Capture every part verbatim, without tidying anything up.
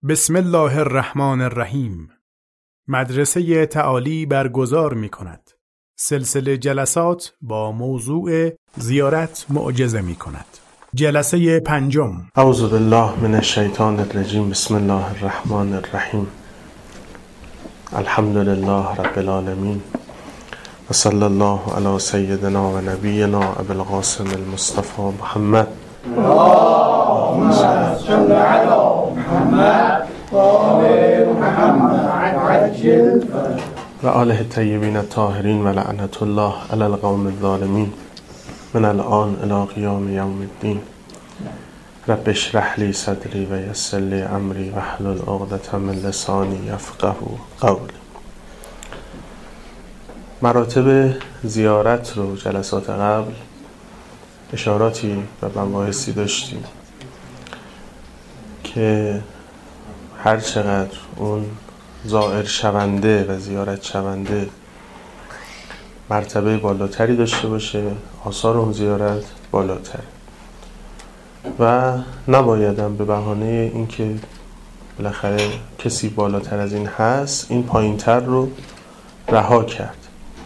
بسم الله الرحمن الرحیم. مدرسه تعالی برگزار می کند. سلسله جلسات با موضوع زیارت معجزه می کند. جلسه پنجم. اعوذ بالله من الشیطان الرجیم. بسم الله الرحمن الرحیم. الحمد لله رب العالمین و صلی الله علی سیدنا و نبینا ابی القاسم المصطفى محمد. اللهم صل علی محمد و آل محمد عجل و آله الطیبین الطاهرین و لعنت الله علی القوم الظالمین من الان الی قیام یوم الدین. رب اشرح لی صدری و یسر لی امری واحلل عقدة من لسانی یفقهوا قولی. مراتب زیارت رو جلسات قبل اشاراتی و مباحثی داشتیم که هر چقدر اون زائر شونده و زیارت شونده مرتبه بالاتری داشته باشه، آثار اون زیارت بالاتر و نبایدم به بهانه اینکه بالاخره کسی بالاتر از این هست این پایینتر رو رها کرد.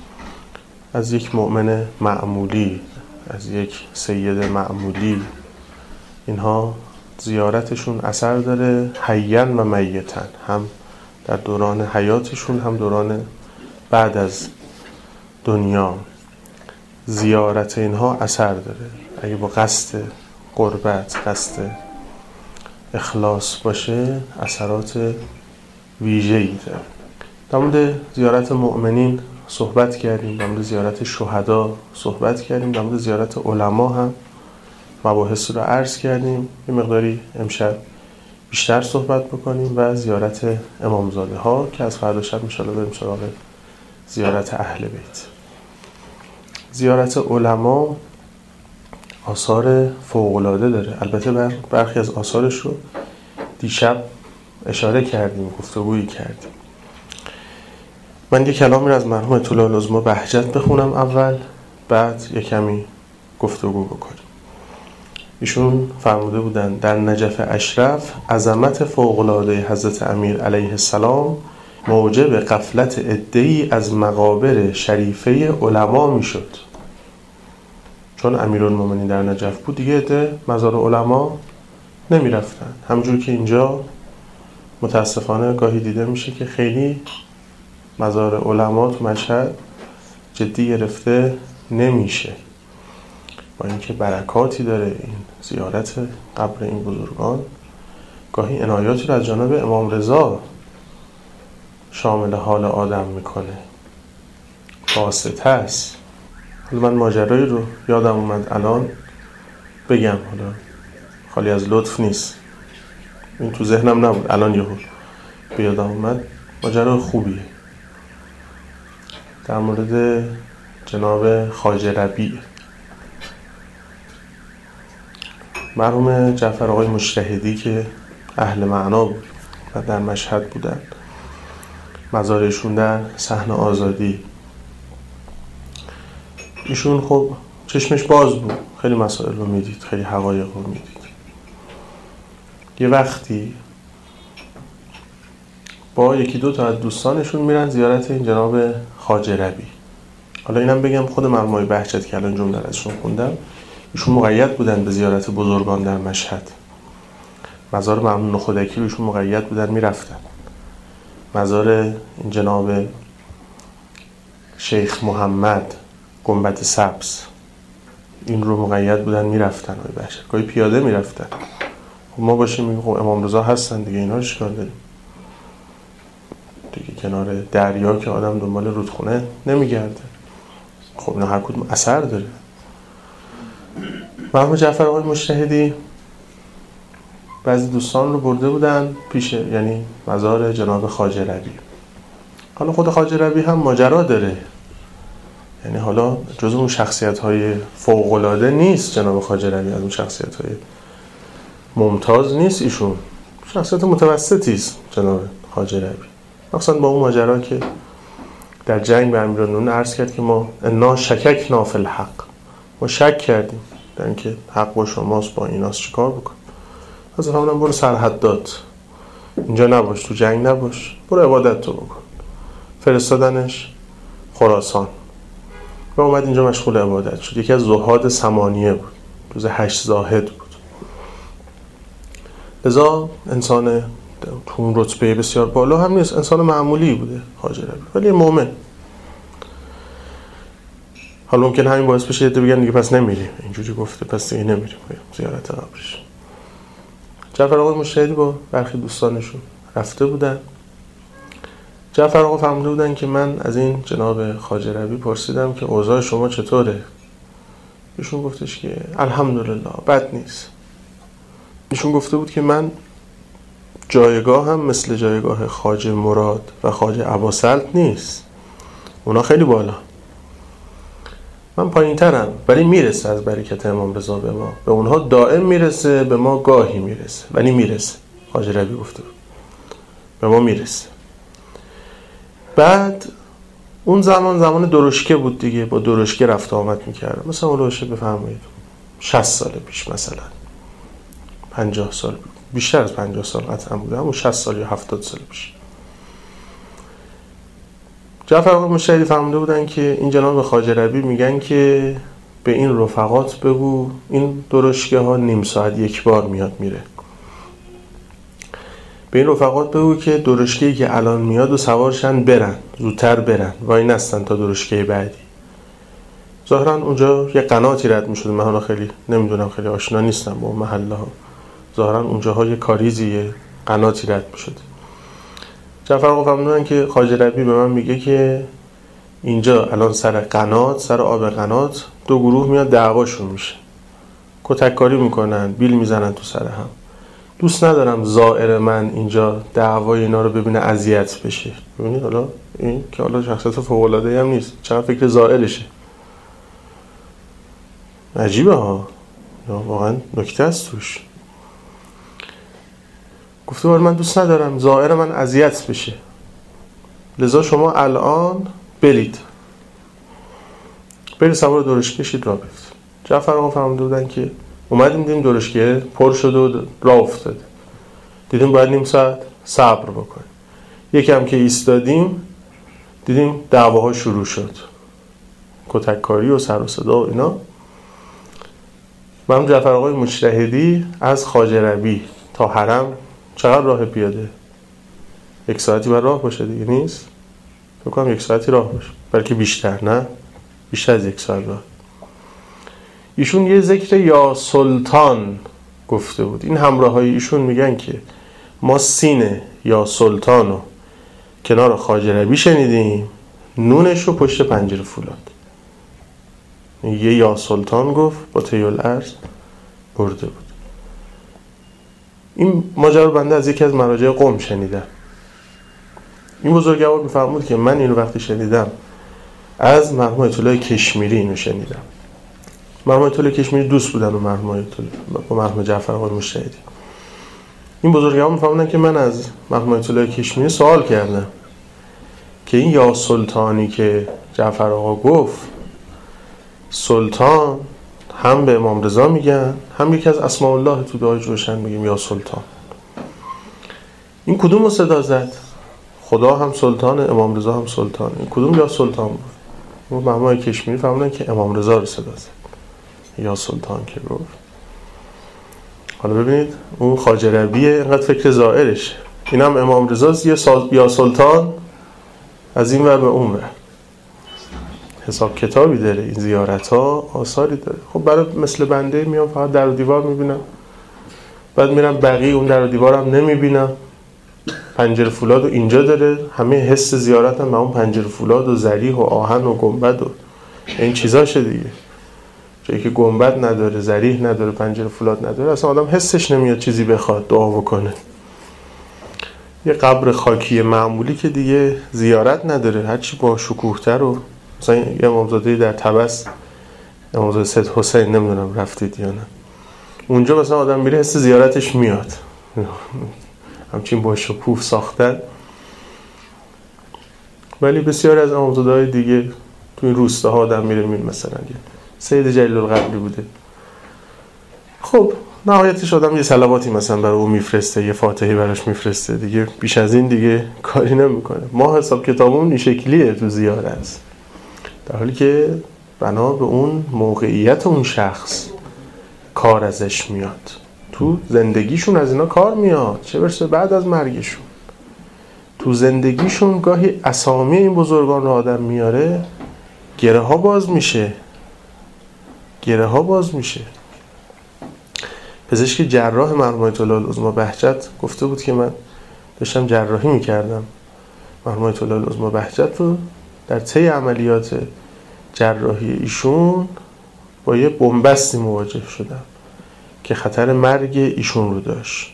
از یک مؤمن معمولی، از یک سید معمولی، اینها زیارتشون اثر داره حیاً و میتاً، هم در دوران حیاتشون هم دوران بعد از دنیا زیارت اینها اثر داره. اگه با قصد قربت، قصد اخلاص باشه اثرات ویژه‌ای داره. در مورد زیارت مؤمنین صحبت کردیم، در مورد زیارت شهدا صحبت کردیم، در مورد زیارت علما هم مباحث رو عرض کردیم. یه مقداری امشب بیشتر صحبت بکنیم و زیارت امامزاده ها که از فردا شب ان شاءالله بریم سراغ زیارت اهل بیت. زیارت علما آثار فوق‌العاده داره. البته بر برخی از آثارش رو دیشب اشاره کردیم، گفتگویی کردیم. من یک کلامی رو از مرحوم طلوع العظما بهجت بخونم اول، بعد یک کمی گفتگو بکنیم. ایشون فرموده بودن در نجف اشرف عظمت فوق‌العاده حضرت امیر علیه السلام موجب غفلت عده‌ای از مقابر شریفه علما میشد. چون امیرالمومنین در نجف بود دیگه عده مزار علما نمی رفتن. همونجور که اینجا متاسفانه گاهی دیده میشه که خیلی مزار علما تو مشهد جدی گرفته نمیشه، با اینکه برکاتی داره این زیارت قبر این بزرگان. گاهی عنایاتی رو از جانب امام رضا شامل حال آدم میکنه، واسطه است. من ماجرایی رو یادم اومد الان بگم، حالا خالی از لطف نیست، این تو ذهنم نبود، الان یهو به یادم اومد. ماجرای خوبیه در مورد جناب خواجه ربیع. مرحوم جعفر آقای مجتهدی که اهل معنا بود و در مشهد بودن، مزارشون در صحن آزادی. ایشون خب چشمش باز بود، خیلی مسائل رو میدید، خیلی حقایق رو میدید. یه وقتی با یکی دو تا از دوستانشون میرن زیارت این جناب خواجه ربیع. حالا اینم بگم خود مرحوم بهجت که الان جمله ازشون خوندم، ایشون مقید بودن به زیارت بزرگان در مشهد. مزار مرحوم نخودکی رو ایشون مقید بودن میرفتن. مزار این جناب شیخ محمد گنبد سبز این رو مقید بودن میرفتن. آقای بهجت گاهی پیاده میرفتن. خب ما باشیم میگیم خب امام رضا هستن دیگه، اینا رو چیکار داریم دیگه؟ کنار دریا که آدم دنبال رودخونه نمیگرده. خب اینا هر کدوم اثر داره. مرحوم جعفر آقای مجتهدی بعضی دوستان رو برده بودن پیش، یعنی مزار جناب خواجه ربیع. حالا خود خواجه ربیع هم ماجرا داره، یعنی حالا جزو اون شخصیت‌های فوق‌العاده نیست. جناب خواجه ربیع از اون شخصیت‌های ممتاز نیست، ایشون شخصیت متوسطی است. جناب خواجه ربیع مثلا با اون ماجرا که در جنگ به امیرالمومنین عرض کرد که ما انا شککنا فی الحق، ما شک کردیم در اینکه حق با شماست، با ایناست چیکار بکن. از همونم برو سرحدات اینجا نباش، تو جنگ نباش، برو عبادت تو بکن. فرستادنش خراسان و اومد اینجا مشغول عبادت شد. یکی از زهاد ثمانیه بود، جز هشت زاهد بود. لذا انسان تو اون رتبه بسیار بالا هم نیست، انسان معمولی بوده خواجه ربیع، ولی مؤمن. حالا ممکن همین باعث بشه یه بگن دیگه پس نمیریم، اینجوری گفته پس دیگه نمیریم زیارت قبرش. جعفر آقای مشتهدی با برخی دوستانشون رفته بودن. جعفر آقا فهمیده بودن که من از این جناب خواجه ربیع پرسیدم که اوضاع شما چطوره؟ ایشون گفتش که الحمدلله بد نیست. ایشون گفته بود که من جایگاه هم مثل جایگاه خواجه مراد و خواجه اباسلط نیست، اونا خیلی بالا، من پایین ترم، ولی میرسه از برکت امام رضا به ما. به اونها دائم میرسه، به ما گاهی میرسه، ولی میرسه. خواجه ربیع گفته بود به ما میرسه. بعد اون زمان زمان درشکه بود دیگه، با درشکه رفت آمد میکرد. مثلا اولوشه بفرمایید شصت سال پیش، مثلا پنجاه سال، بیشتر از پنجاه سال قطعا بوده، همون شصت سال یا هفتاد سال پیش. جعفر آقای مشتهدی فهمیده بودن که این جناب خواجه ربیع میگن که به این رفقات بگو این درشکه ها نیم ساعت یک بار میاد میره. به این رفقات بگو که درشکه‌ای که الان میاد و سوارشن برن، زودتر برن، وای نستن تا درشکه بعدی. ظاهرا اونجا یه قناتی رد میشد، من حالا خیلی نمیدونم، خیلی آشنا نیستم با محله ها. ظاهرا اونجاها یه کاریزی، یه قناتی رد میشد. جعفر آقا فهمیدن که خواجه ربیع به من میگه که اینجا الان سر قنات، سر آب قنات دو گروه میاد دعواشون میشه، کتککاری میکنن، بیل میزنن تو سر هم. دوست ندارم زائر من اینجا دعوای اینا رو ببینه اذیت بشه. ببینید حالا این که حالا شخصیت فوق‌العاده‌ای هم نیست، چقدر فکر زائرشه. عجیبه ها، واقعا نکته است توش. گفته بود من دوست ندارم زائر من اذیت بشه، لذا شما الان برید برید سوار درشکه شید راه بیفتید. جعفر آقا فهمیده بودن که اومدیم دیدیم درشکه پر شده و راه افتاده، دیدیم باید نیم ساعت صبر بکنیم. یکم که ایستادیم دیدیم دعواها شروع شد، کتککاری و سر و صدا و اینا. من جعفر آقای مجتهدی از خواجه ربیع تا حرم چقدر راه پیاده؟ یک ساعتی بر راه باشه دیگه، نیست؟ فکر کنم یک ساعتی راه باشه، بلکه بیشتر، نه بیشتر از یک ساعت راه. ایشون یه ذکر یا سلطان گفته بود. این همراه های ایشون میگن که ما سین یا سلطانو کنار خواجه ربیع شنیدیم، نونش رو پشت پنجره فولاد. یه یا سلطان گفت با طیل عرض برده بود. این ماجرا بنده از یکی از مراجع قم شنیدم. این بزرگوار میفرمود که من اینو وقتی شنیدم از مرحوم آیت الله کشمیری اینو شنیدم. مرحوم آیت الله کشمیری دوست بودن و مرحوم آیت الله با مرحوم جعفر آقای مجتهدی. این بزرگوار میفرمودن که من از مرحوم آیت الله کشمیری سوال کردم که این یا سلطانی که جعفر آقا گفت، سلطان هم به امام رضا میگن، هم یکی از اسماء الله تو دعای جوشن میگیم یا سلطان. این کدوم رو صدا زد؟ خدا هم سلطان، امام رضا هم سلطان. این کدوم یا سلطان بود؟ و مرحوم کشمیری فهمیدن که امام رضا رو صدا زد، یا سلطان که گفت. حالا ببینید اون خواجه ربیع اینقدر فکر زائرشه، این هم امام رضاست، یه سال... یا سلطان از این ور به اون ور. حساب کتابی داره این زیارت ها، آثاری داره. خب برای مثل بنده میام فقط در و دیوار میبینم، بعد میرم بقیه اون در و دیوارم نمیبینم. پنجره فولاد و اینجا داره، همه حس زیارت هم به اون پنجره فولاد و ذریح و آهن و گنبد و این چیزاشه دیگه. جایی که گنبد نداره، ذریح نداره، پنجره فولاد نداره، اصلا آدم حسش نمیاد چیزی بخواد دعا بکنه. یه قبر خاکی معمولی که دیگه زیارت نداره، هرچی با شکوه‌تر. و مثلا یه امامزاده در طبس، امامزاده سید حسین، نمیدونم رفتید یا نه، اونجا مثلا آدم میره حس زیارتش میاد، همچین با شکوه ساختن. ولی بسیاری از امامزاده‌های دیگه تو این روستاها آدم میره میره، مثلا سید جلیل القدری بوده. خب نهایتش آدم یه صلواتی مثلا برای اون میفرسته، یه فاتحی براش میفرسته دیگه، بیش از این دیگه کاری نمیکنه. ما حساب کتابمون این شکلیه تو زیارت، در حالی که بنا به اون موقعیت اون شخص کار ازش میاد، تو زندگیشون از اینا کار میاد، چه برسه بعد از مرگشون. تو زندگیشون گاهی اسامی این بزرگان رو آدم میاره، گره ها باز میشه، گره ها باز میشه. پزشک جراح مرحوم آیت الله العظمی بهجت گفته بود که من داشتم جراحی میکردم، مرحوم آیت الله العظمی بهجت رو در طی عملیات جراحی ایشون با یه بنبستی مواجه شدم که خطر مرگ ایشون رو داشت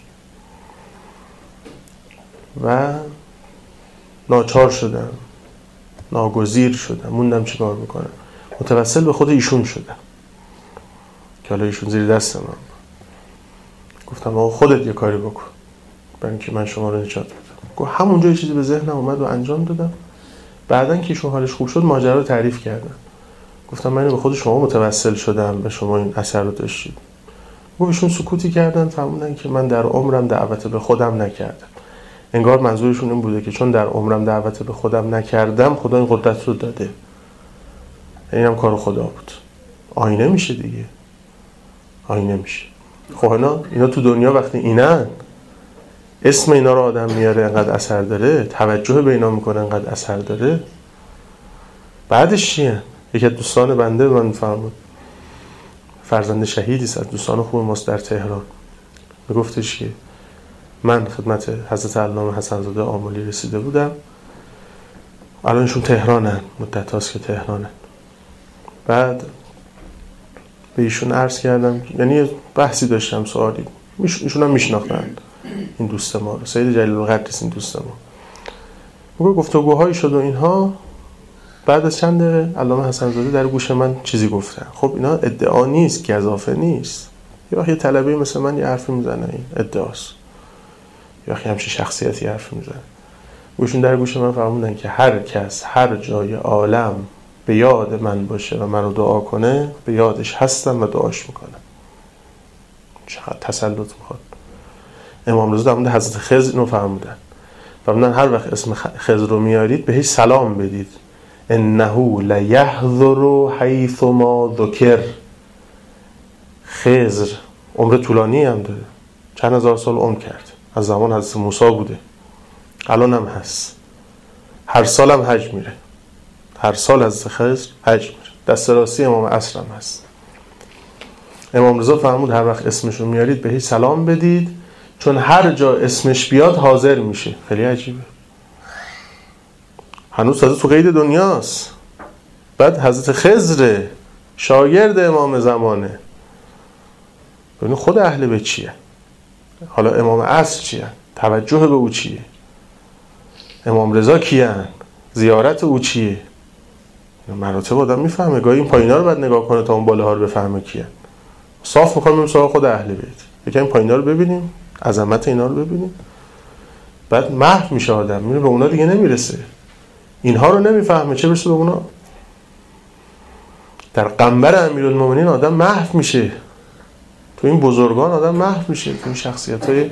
و ناچار شدم، ناگزیر شدم، موندم چیکار بکنم، متوسل به خود ایشون شدم که حالا ایشون زیر دست من. گفتم آقا خودت یه کاری بکن برای اینکه من شما رو نجات بدم. گفت همونجا یه چیزی به ذهنم اومد و انجام دادم. بعدن که ایشون حالش خوب شد ماجرا رو تعریف کردم. گفتم من به خود شما متوسل شدم به شما این اثر رو داشتید. گفت ایشون سکوتی کردن، فهمیدن که من در عمرم دعوت به خودم نکردم. انگار منظورشون این بوده که چون در عمرم دعوت به خودم نکردم خدا این قدرت رو داده. این هم کار خدا بود. آینه میشه دیگه، آینه میشه. خب اینا اینا تو دنیا وقتی اینن، اسم اینا رو آدم میاره انقدر اثر داره، توجه به اینا میکنه انقدر اثر داره، بعدش چیه؟ یکی از دوستان بنده من فرمود، فرزند شهیدی است از دوستان خوب ماست در تهران، میگفتش که من خدمت حضرت علامه حسن زاده آملی رسیده بودم، الانشون تهرانن، مدت هاست که تهرانن. بعد به ایشون عرض کردم، یعنی بحثی داشتم، سوالی، ایشون هم میشناختن این دوست ما رو، سید جلیل القدر این دوست ما. میگه گفتگوهایی شد و اینها. بعد از چند دقیقه علامه حسن زاده در گوش من چیزی گفتن. خب اینا ادعا نیست، گزافه نیست. یه وقتی طلبه مثل من یه حرفی میزنه، این ادعاست. یه وقتی همچین شخصیتی حرفی میزنه. گوشون در گوش من فرمودن که هر کس هر جای عالم به یاد من باشه و منو دعا کنه، به یادش هستم و دعاش میکنم. چقدر تسلط میخواد. امام رضا در مورد حضرت خضر اینو فرمودن. فرمودن هر وقت اسم خضر رو میارید بهش سلام بدید. انه لیحضر حیث ما ذکر. خضر عمر طولانی هم داره، چند هزار سال عمر کرد، از زمان حضرت موسی بوده، الان هم هست، هر سال هم حج میره، هر سال حضرت خضر حج میره، دست راستی امام عصر هم هست. امام رضا فرمود هر وقت اسمش رو میارید بهش سلام بدید، چون هر جا اسمش بیاد حاضر میشه. خیلی عجیبه. هنوز تازه تو قید دنیاست. بعد حضرت خضر شاگرد امام زمانه. ببین خود اهل بیت چیه، حالا امام عصر چیه، توجه به او چیه، امام رضا کیان، زیارت او چیه. مراتب آدم میفهمه. گاهی این پایینا رو باید نگاه کنه تا اون بالاها رو بفهمه کیه. صاف میخوایم بریم سراغ خود اهل بیت، یکم این پایینا رو ببینیم، عظمت اینا رو ببینیم، بعد محو میشه آدم، میره به اونا دیگه نمیرسه. اینها رو نمیفهمه، چه برسه به اونا. در قنبر امیرالمومنین آدم محو میشه، تو این بزرگان آدم محو میشه، تو این شخصیت‌های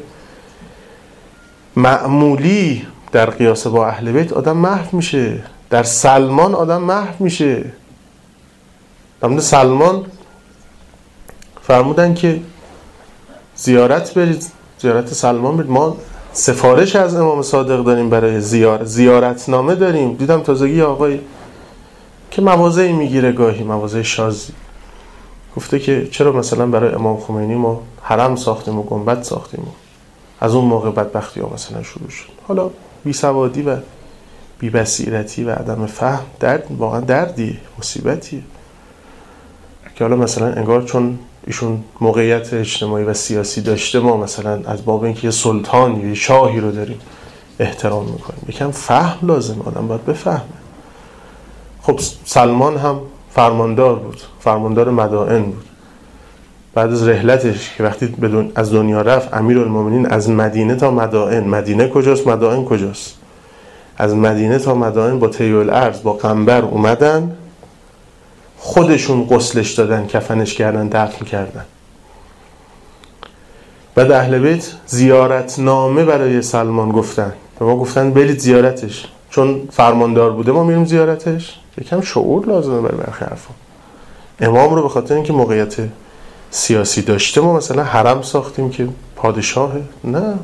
معمولی در قیاس با اهل بیت آدم محو میشه. در سلمان آدم محو میشه. در سلمان فرمودن که زیارت برید، زیارت سلمان برید. ما سفارش از امام صادق داریم برای زیارت، زیارتنامه داریم. دیدم تازگی آقای که مواضعی میگیره، گاهی مواضع شاذی، گفته که چرا مثلا برای امام خمینی ما حرم ساختیم و گنبد ساختیم. از اون موقع بدبختی ها مثلا شروع شد. حالا بیسوادی و بی‌بصیرتی و عدم فهم درد، واقعا دردیه، مصیبتیه که حالا مثلا انگار چون ایشون موقعیت اجتماعی و سیاسی داشته ما مثلا از باب اینکه یه سلطان یا یه شاهی رو داریم احترام میکنیم. یکم فهم لازم، آدم باید بفهمه. خب سلمان هم فرماندار بود، فرماندار مدائن بود. بعد از رحلتش که وقتی بدون از دنیا رفت، امیرالمومنین از مدینه تا مدائن، مدینه کجاست مدائن کجاست، از مدینه تا مدائن با طی الارض با قنبر اومدن، خودشون غسلش دادن، کفنش کردن، دفن کردن. بعد اهل بیت زیارتنامه برای سلمان گفتن، به ما گفتن برید زیارتش، چون فرماندار بوده ما میریم زیارتش. یکم شعور لازمه برای برخی حرفا. امام رو به خاطر اینکه موقعیت سیاسی داشته ما مثلا حرم ساختیم که پادشاهه؟ نه،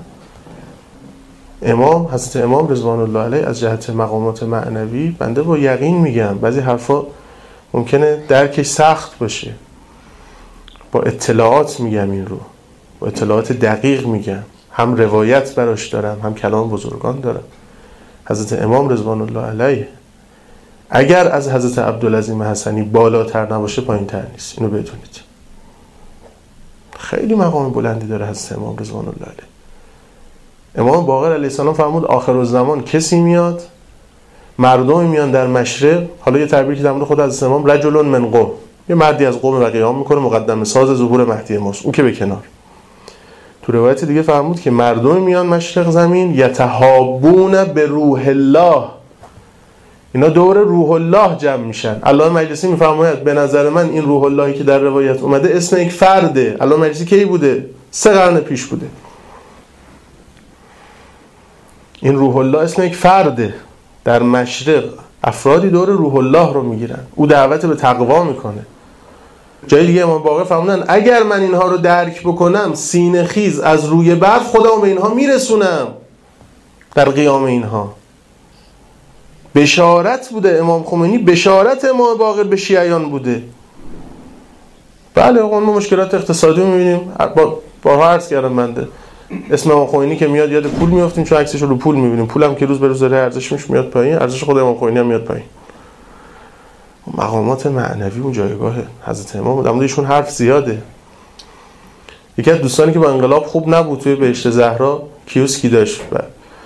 امام، حضرت امام رضوان الله علیه از جهت مقامات معنوی، بنده با یقین میگم بعضی حرفا ممکنه درکش سخت باشه، با اطلاعات میگم این رو، با اطلاعات دقیق میگم، هم روایت براش دارم هم کلام بزرگان دارم. حضرت امام رضوان الله علیه اگر از حضرت عبدالعظیم حسنی بالاتر نباشه پایین تر نیست، اینو بدونید. خیلی مقام بلندی داره حضرت امام رضوان الله علیه. امام باقر علیه السلام فرمود آخرالزمان کسی میاد، مردمی میان در مشرق، حالا یه تعبیری که در مورد خود حضرت امام، رجل من قوم، یه مردی از قوم و قیام میکنه، مقدمه ساز ظهور مهدی ماست، اون که به کنار. تو روایت دیگه فرمود که مردمی میان مشرق زمین، یتهابون به روح الله، اینا دور روح الله جمع میشن. علامه مجلسی میفرماید به نظر من این روح اللهی که در روایت اومده اسم یک فرده. علامه مجلسی کی بوده؟ سه قرن پیش بوده. این روح الله اسم یک فرده، در مشرق افرادی دور روح الله رو میگیرن، او دعوت به تقوا میکنه. جای دیگه امام باقر فرمودن اگر من اینها رو درک بکنم، سینه خیز از روی برف خودمو به اینها میرسونم در قیام اینها. بشارت بوده امام خمینی، بشارت امام باقر به شیعیان بوده. بله ما مشکلات اقتصادی میبینیم، با بارها عرض کردم بنده، اسم امام خمینی که میاد یاد پول میافتیم، چون عکسش رو پول میبینیم، پولم که روز به روز داره ارزشش میاد پایین، ارزش خود امام خمینی هم میاد پایین. مقامات معنوی و جایگاه حضرت امام در موردشون حرف زیاده. یکی از دوستانی که با انقلاب خوب نبود توی بهشت زهرا کیوسکی داشت و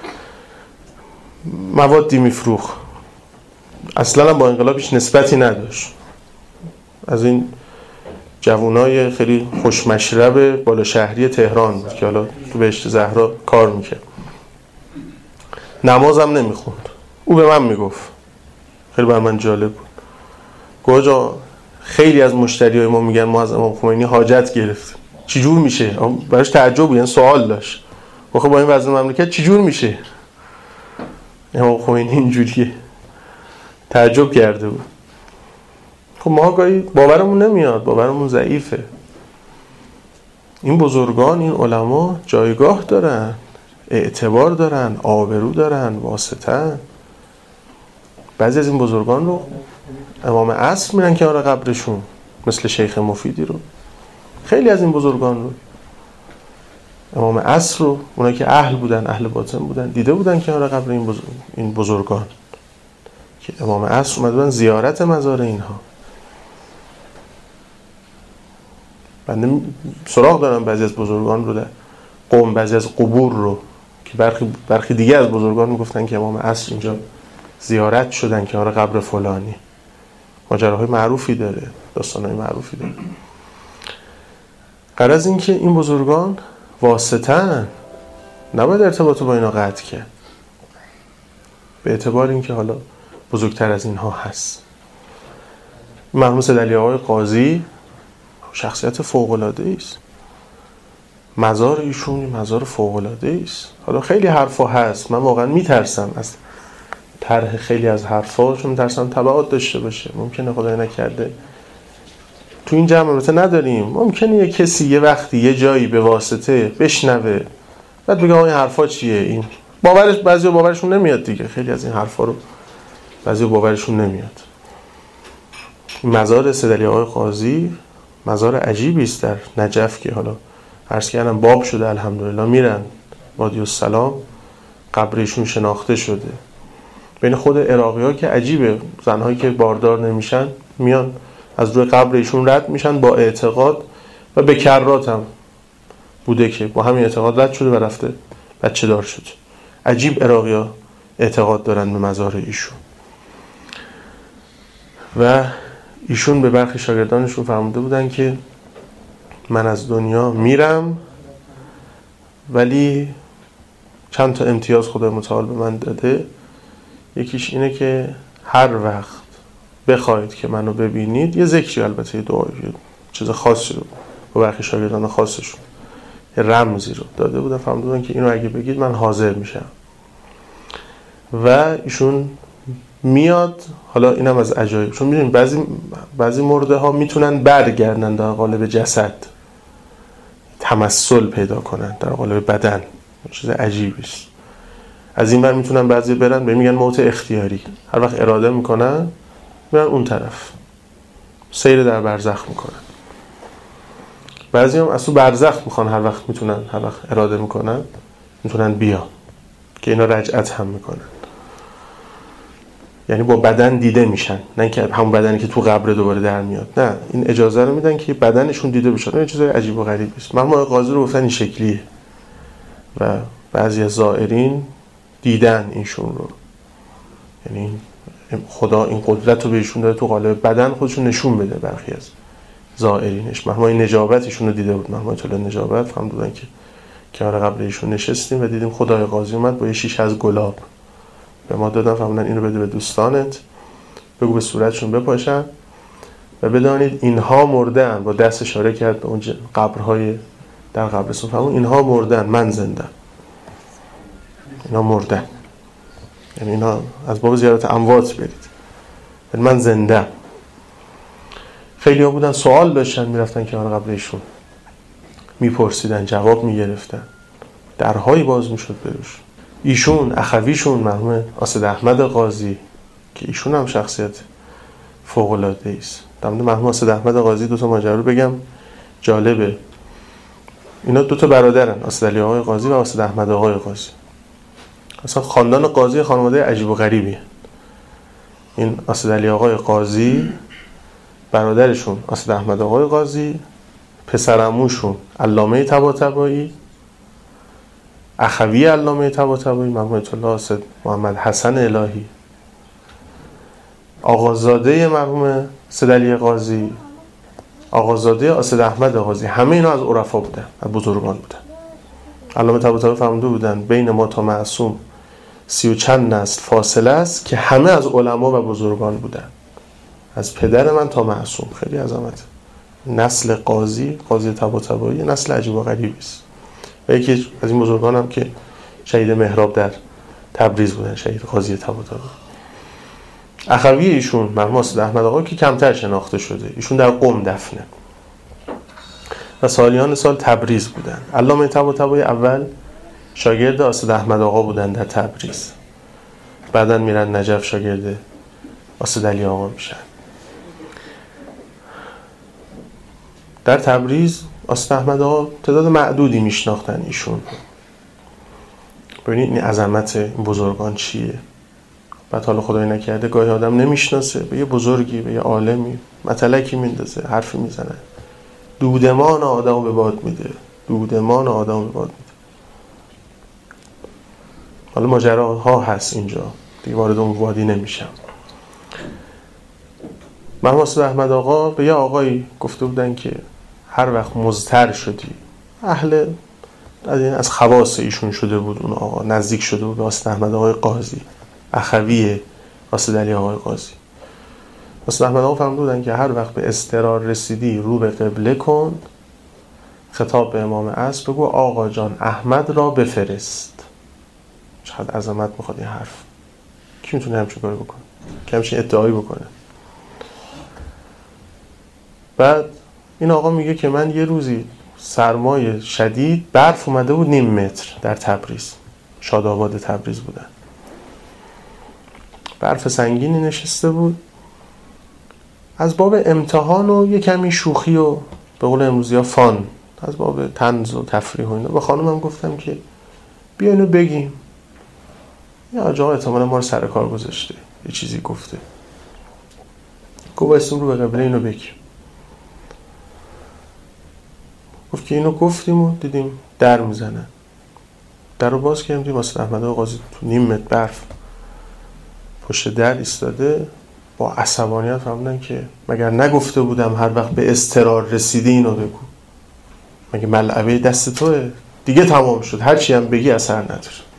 موادی میفروخت، اصلا با انقلاب هیچ نسبتی نداشت، از این جوانای خیلی خوشمشرب بالا شهری تهران بود که حالا تو بهشت زهرا کار میکرد. نمازم نمیخوند. او به من میگفت، خیلی بر من جالب بود، گوجا خیلی از مشتریای ما میگن ما از امام خمینی حاجت گرفتیم. چی جور میشه؟ براش تعجب بود، یعنی سوال داشت. واخه با این وضع مملکت چی جور میشه امام خمینی اینجوریه؟ تعجب کرده بود. خب ما گاهی باورمون نمیاد، باورمون ضعیفه. این بزرگان، این علما جایگاه دارن، اعتبار دارن، آبرو دارن، واسطن. بعضی از این بزرگان رو امام عصر میرن کنار قبرشون، مثل شیخ مفیدی رو، خیلی از این بزرگان رو امام عصر رو، اونایی که اهل بودن، اهل باطن بودن، دیده بودن کنار قبر این, بزرگ... این بزرگان که امام عصر اومده بودن زیارت مزار اینها. بنده سراغ دارم بعضی از بزرگان رو در قوم، بعضی از قبور رو که برخی, برخی دیگه از بزرگان میگفتن که امام عصر اینجا زیارت شدن کنار قبر فلانی. ماجراهای معروفی داره، داستانهای معروفی داره. غرض این که این بزرگان واسطن، نباید ارتباط با اینا قطع کرد، به اعتبار این که حالا بزرگتر از اینها هست. مرحوم سید علی آقای قاضی شخصیت فوق‌العاده است، مزار ایشون مزار فوق‌العاده است. حالا خیلی حرفا هست، من واقعا میترسم از طرح خیلی از حرفا، چون میترسم تبعات داشته باشه. ممکنه خدای نکرده تو این جمع البته نداریم، ممکنه یه کسی یه وقتی یه جایی به واسطه بشنوه بعد بگه آقا این حرفا چیه، این باورش، بعضی باورشون نمیاد دیگه، خیلی از این حرفا رو بعضی باورشون نمیاد. مزار سید علی آقای قاضی مزار عجیبی است در نجف که حالا عرض کردم باب شده، الحمدلله میرن وادی السلام، قبرشون شناخته شده. بین خود عراقی‌ها که عجیبه، زنهایی که باردار نمیشن میان از روی قبرشون رد میشن با اعتقاد، و به کرات هم بوده که با همین اعتقاد رد شده و رفته بچه دار شد. عجیب عراقی‌ها اعتقاد دارن به مزار ایشون. و ایشون به برخی شاگردانشون فرموده بودن که من از دنیا میرم ولی چند تا امتیاز خدای متعال به من داده. یکیش اینه که هر وقت بخواید که منو ببینید، یه ذکری، البته یه دعایی، چیز خاصی رو با برخی شاگردان خاصشون رمزی رو داده بودن، فهمیده بودن که اینو اگه بگید من حاضر میشم. و ایشون میاد. حالا اینم از عجایب، چون میدونید بعضی بعضی مرده ها میتونن برگردن در قالب جسد، تمثل پیدا کنن در قالب بدن، چیز عجیبی است. از این ور میتونن بعضی برن به میگن موت اختیاری، هر وقت اراده میکنن میرن اون طرف، سیر در برزخ میکنن. بعضی هم از تو برزخ میخوان، هر وقت میتونن، هر وقت اراده میکنن میتونن بیان، که اینا رجعت هم میکنن، یعنی با بدن دیده میشن، نه که همون بدنی که تو قبر دوباره در میاد، نه، این اجازه رو میدن که بدنشون دیده بشه. این چیزای عجیب و غریبی است. محمد قاضی رو گفتن این شکلیه و بعضی از زائرین دیدن ایشون رو، یعنی خدا این قدرت رو بهشون داده تو قالب بدن خودشون نشون بده. برخی از زائرینش محمد نجابت ایشون رو دیده بود، محمد طلع نجابت فهمیدن که کنار قبر ایشون نشستیم و دیدیم خدای قاضی اومد با یه شیشه از گلاب به ما دادن، فهمیدن اینو بده به دوستانت، بگو به صورتشون بپاشن و بدانید اینها مردن. با دست اشاره کرد به اون قبرهای در قبرستون، فهمون اینها مردن، من زنده. اینا مردن، یعنی اینا از باب زیارت اموات برید، یعنی من زنده. خیلی ها بودن سوال داشتن، میرفتن کنار قبر ایشون، میپرسیدن، جواب میگرفتن، درهایی باز میشد بروش. ایشون اخویشون مرحوم اسد احمد قاضی که ایشون هم شخصیت فوق العاده است. در مورد مرحوم اسد احمد قاضی دو تا ماجرا رو بگم جالبه. اینا دو تا برادرن، اسد علی آقای قاضی و اسد احمد آقای قاضی. اصلا خاندان قاضی خانواده عجیب و غریبیه. این اسد علی آقای قاضی، برادرشون اسد احمد آقای قاضی، پسرعموشون علامه طباطبایی، اخوی علامه طباطبایی مرحوم آیت الله اسد محمد حسن الهی، آقازاده مرحوم اسد علی قاضی، آقازاده اسد احمد قاضی، همه اینا از عرفا بودن، از بزرگان بودن. علامه طباطبایی فرموده بودن بین ما تا معصوم سی و چند نسل فاصله است که همه از علما و بزرگان بودن، از پدر من تا معصوم. خیلی عظمت. نسل قاضی، قاضی طباطبایی نسل عجیب و غریبی است. و یکی از این بزرگان هم که شهید محراب در تبریز بودن، شهید قاضی طباطبایی. اخوی ایشون مرحوم اسد احمد آقا که کمتر شناخته شده، ایشون در قم دفنه و سالیان سال تبریز بودن. علامه طباطبایی اول شاگرد اسد احمد آقا بودن در تبریز، بعدن میرن نجف شاگرد اسد علی آقا میشن. در تبریز اسد احمد آقا تعداد معدودی میشناختن ایشون. ببینید این عظمت این بزرگان چیه. بعد حالا خدای نکرده گاهی آدم نمیشناسه، به یه بزرگی، به یه عالمی متلکی میندازه، حرفی میزنه، دودمان آدمو به باد میده، دودمان آدمو به باد میده. حالا ماجراها هست اینجا، دیگه وارد اون وادی نمیشم. مرحوم اسد احمد آقا به یه آقایی گفته بودن که هر وقت مضطر شدی، اهل از این از خواص ایشون شده بود، اون آقا نزدیک شده بود به اسد احمد آقای قاضی، اخوی اسد علی آقای قاضی. اسد احمد آقا فرموده بودن که هر وقت به اضطرار رسیدی رو به قبله کن، خطاب به امام عصر بگو آقا جان احمد را بفرست. چقدر عظمت میخواد این حرف. کی میتونه همچین کاری بکنه؟ کی همچین ادعایی بکنه؟ بعد این آقا میگه که من یه روزی سرمای شدید، برف اومده بود نیم متر در تبریز، شاداباد تبریز بودن، برف سنگینی نشسته بود. از باب امتحان و یه کمی شوخی و به قول امروزی ها فان، از باب طنز و تفریح و اینا، با خانمم گفتم که بیا اینو بگیم. یا آجا احتمالا ما رو سر کار گذاشته، یه چیزی گفته، گفت بایستیم رو به قبله اینو بگیم. گفت که اینو گفتیم و دیدیم در میزنن. در رو باز کردیم، دیدیم اسد احمد آقا قاضی تو نیم متر برف پشت در ایستاده، با عصبانیت فهمیدن که مگر نگفته بودم هر وقت به اضطرار رسیدی اینو بگو؟ مگه ملعبه دست توه؟ دیگه تمام شد، هر چی هم بگی اثر نداره.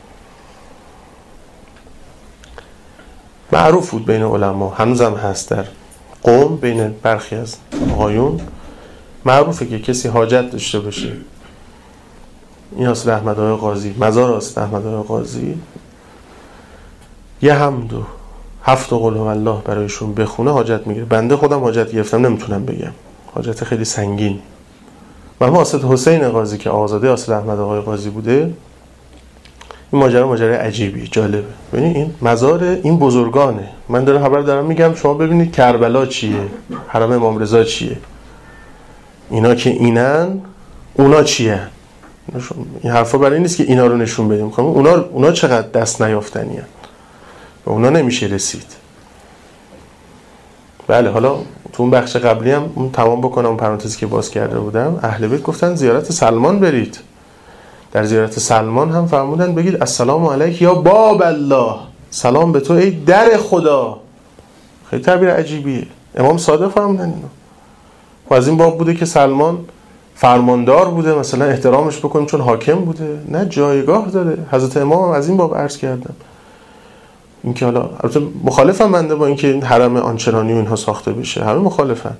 معروف بود بین علما، هنوزم هست در قم بین برخی از آقایون، معروفه که کسی حاجت داشته باشه این حاسد احمد آقای قاضی، مزار حاسد احمد آقای قاضی، یه حمد و هفت و قل هو الله برایشون بخونه حاجت میگیره. بنده خودم حاجت گرفتم، نمیتونم بگم، حاجت خیلی سنگین. و اما حاسد حسین قاضی که آزاده حاسد احمد آقای قاضی بوده، این ماجرا ماجرا عجیبی، جالبه. ببینید این مزار این بزرگانه. من دارم خبر دارم میگم، شما ببینید کربلا چیه، حرم امام رضا چیه، اینا که اینن، اونا چیه. این حرفا برای نیست که اینا رو نشون بدیم، اونا اونا چقدر دست نیافتنی هن. به اونا نمیشه رسید. بله، حالا تو اون بخش قبلی هم اون تمام بکنم، اون پرانتزی که باز کرده بودم، اهل بیت گفتن زیارت سلمان برید. در زیارت سلمان هم فرمودن بگید السلام علیک یا باب الله، سلام به تو ای در خدا. خیلی تعبیر عجیبیه. امام صادق فرمودن اینو. و از این باب بوده که سلمان فرماندار بوده، مثلا احترامش بکنیم چون حاکم بوده؟ نه، جایگاه داره. حضرت امام هم از این باب عرض کردم. اینکه حالا البته مخالفم بنده با اینکه این حرم آنچنانی و اینها ساخته بشه، همه مخالفن،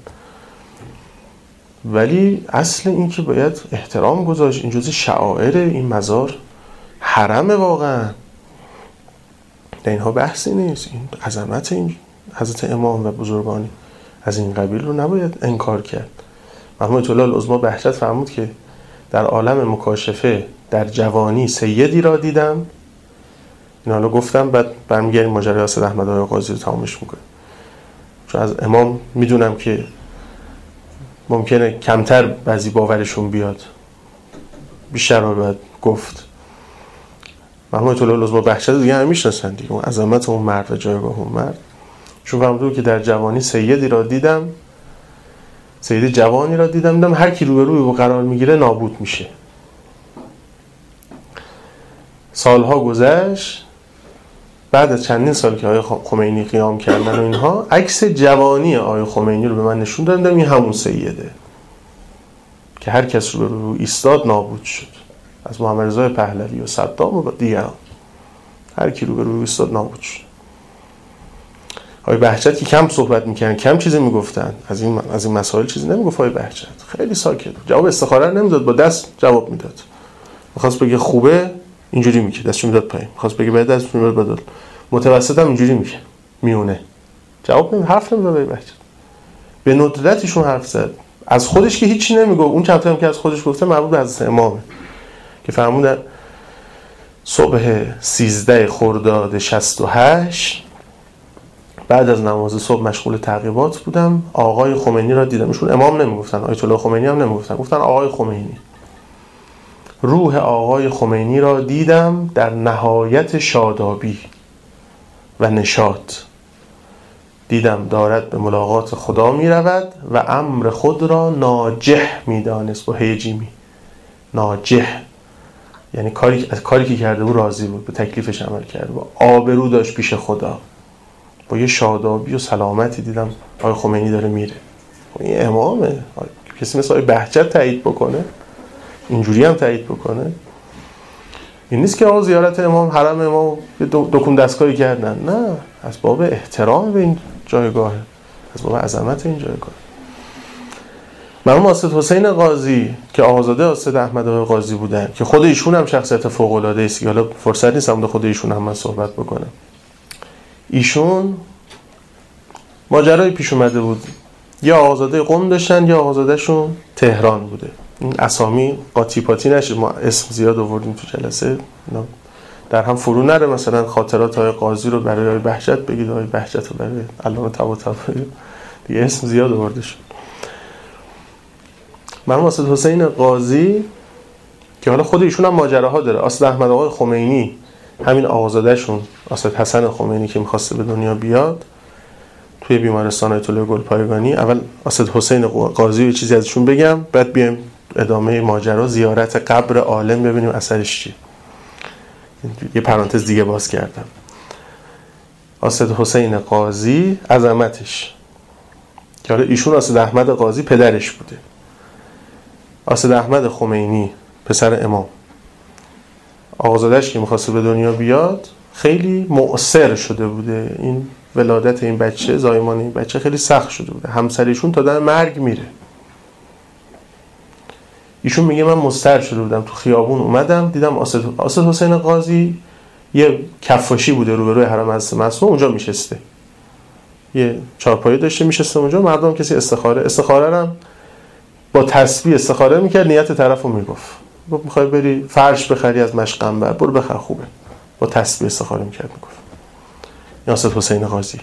ولی اصل این که باید احترام گذاشت. این جزء شعائر این مزار، حرم واقعا، در اینها بحثی نیست. این عظمت این حضرت امام و بزرگانی از این قبیل رو نباید انکار کرد. مرحوم آیت الله العظمی بهجت فرمود که در عالم مکاشفه در جوانی سیدی را دیدم. این حالا گفتم، بعد برمیگردیم ماجرای حاسد احمد آقای قاضی رو تمامش میکنیم، چون از امام میدونم که ممکنه کمتر بعضی باورشون بیاد، بیشتر رو باید گفت. مرحوم آیت الله العظمی بهجت دیگه هم میشناسن دیگه، اون عظمت اون مرد و جایگاه اون مرد. چون فرمود که در جوانی سیدی را دیدم، سید جوانی را دیدم، دیدم هر کی روبروی او قرار میگیره نابود میشه. سالها گذشت، بعد از چندین سال که آقای خمینی قیام کردن و اینها، عکس جوانی آقای خمینی رو به من نشون دادن، این همون سیده که هر کس رو رو ایستاد نابود شد، از محمد رضا پهلوی و صدام و دیگران، هر کی رو به روی ایستاد نابود شد. آقای بهجت که کم صحبت میکردن، کم چیزی میگفتن، از این از این مسائل چیزی نمیگفت. آقای بهجت خیلی ساکت، جواب استخاره رو نمیداد، با دست جواب میداد. میخواست بگه خوبه اینجوری میگه، دستشو میداد پایین. میخواست بگه بعد دستشو میداد بدل، متوسط هم اینجوری میگه، میونه. جواب نمیداد، حرف نمیزد. آقای بهجت به ندرتشون حرف زد، از خودش که هیچی نمیگفت. اون چند تا هم که از خودش گفته مربوط به حضرت امامه که فرمودن صبح سیزده خرداد شصت و هشت بعد از نماز صبح مشغول تعقیبات بودم، آقای خمینی را دیدم. ایشون امام نمیگفتن، آیت الله خمینی هم نمیگفتن، گفتن آقای خمینی. روح آقای خمینی را دیدم در نهایت شادابی و نشاط. دیدم دارد به ملاقات خدا می رود و امر خود را ناجح می دانست، با هیجیمی. ناجح یعنی کاری از کاری که کرده بود راضی بود، به تکلیفش عمل کرده بود، آبرو داشت پیش خدا. با یه شادابی و سلامتی دیدم آقای خمینی داره میره. این امامه، کسی مثل آقای بهجت تایید بکنه، اینجوری هم تایید بکنه. این نیست که آقا زیارت امام، حرم امام دکون دستگاهی کردن، نه، از باب احترام به این جایگاه، از باب عظمت این جایگاه. مرحوم حاسد حسین قاضی که آقازاده حاسد احمد آقای قاضی بودن، که خود ایشون هم شخصیت فوق العاده است که حالا فرصت نیست هم خود ایشون هم من صحبت بکنم. ایشون ماجرای پیش اومده بود، یا آقازاده قم داشتن یا آقازادهشون تهران بوده. این اسامی قاطی پاتی نشه، ما اسم زیاد آوردیم تو جلسه، در هم فرو نره. مثلا خاطرات های قاضی رو برای آقای بهجت بگید، آقای بهجت رو برای علامه طباطبایی، دیگه اسم زیاد آورده شد. مرحوم حاسد حسین قاضی که حالا خود ایشون هم ماجراها داره. حاسد احمد آقای خمینی، همین آقازادهشون حاسد حسن خمینی که می‌خواسته به دنیا بیاد، توی بیمارستان آیت الله گلپایگانی، اول حاسد حسین قاضی یه چیزی ازشون بگم، بعد بیایم ادامه ماجرا، زیارت قبر عالم، ببینیم اثرش چیه. یه پرانتز دیگه باز کردم. حاسد حسین قاضی، عظمتش که حالا ایشون حاسد احمد قاضی پدرش بوده، حاسد احمد خمینی پسر امام، آقازاده‌اش که می‌خواسته به دنیا بیاد خیلی مؤثر شده بوده. این ولادت این بچه، زایمان این بچه خیلی سخت شده بوده. همسرشون تا در مرگ میره. ایشون میگه من مضطر شده بودم تو خیابون اومدم دیدم اسد اسد حسین قاضی یه کفاشی بوده روبروی حرم حضرت معصوم اونجا میشسته، یه چارپایه داشته میشسته اونجا، مردم کسی استخاره استخاره هم با تسبیح استخاره میکرد، نیت طرفو میگفت، گفت میخوای بری فرش بخری از مشقنبر برو بخر خوبه، با تسبیح استخاره میکرد میگفت این اسد حسین قاضی.